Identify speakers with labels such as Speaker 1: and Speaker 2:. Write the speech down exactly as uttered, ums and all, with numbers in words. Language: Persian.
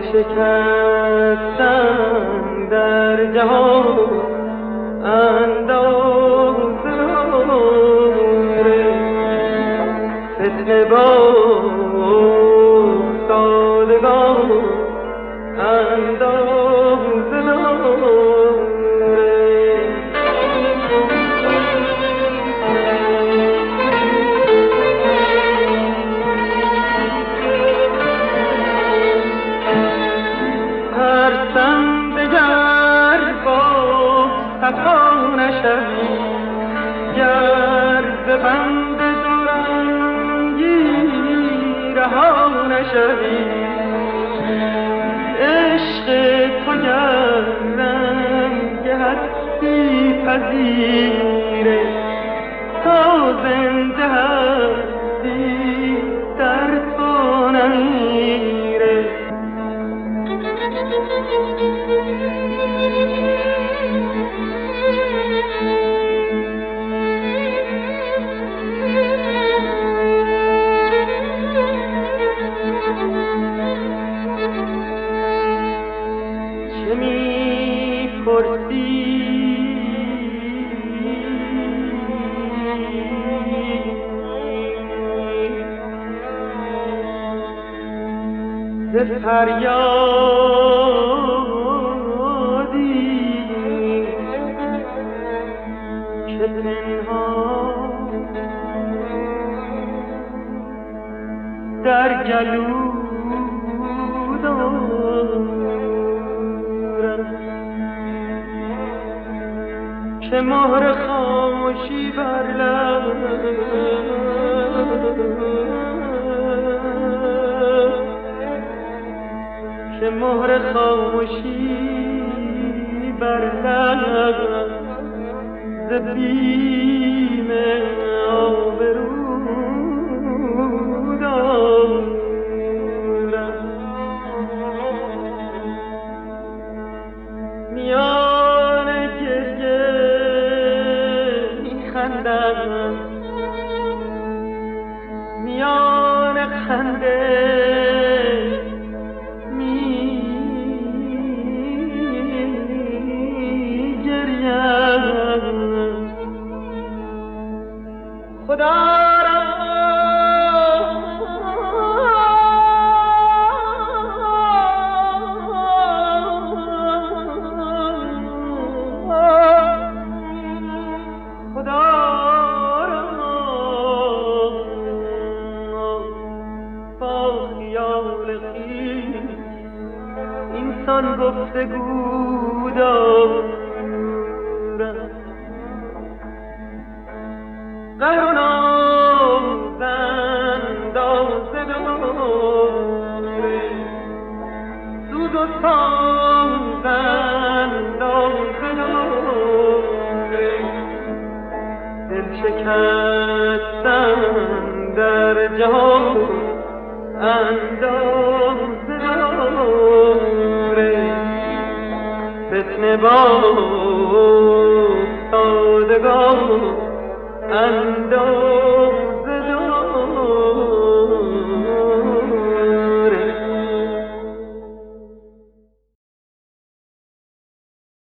Speaker 1: شکستن در جهان اندازه داره، فتنه با افتادگان اندازه داره. خطا نشوی گر ز بند دورنگی رها نشوی، عشق تو گر رنگ هستی پذیره، تا زنده هستی در تو نمیره. ز فریادی که پنهان در گلو دارم، که مهر خاموشی بر لب که مهر خاموشی بر لب ز بیم آبرو دارم. میان گریه میخندم، میان خنده خدا را خدا را با خیال خویش اینسان گفتگو دارم. قهر و ناز اندازه داره، سوز و ساز اندازه داره، دل شکستن در جهان اندازه داره، فتنه با افتادگان اندازه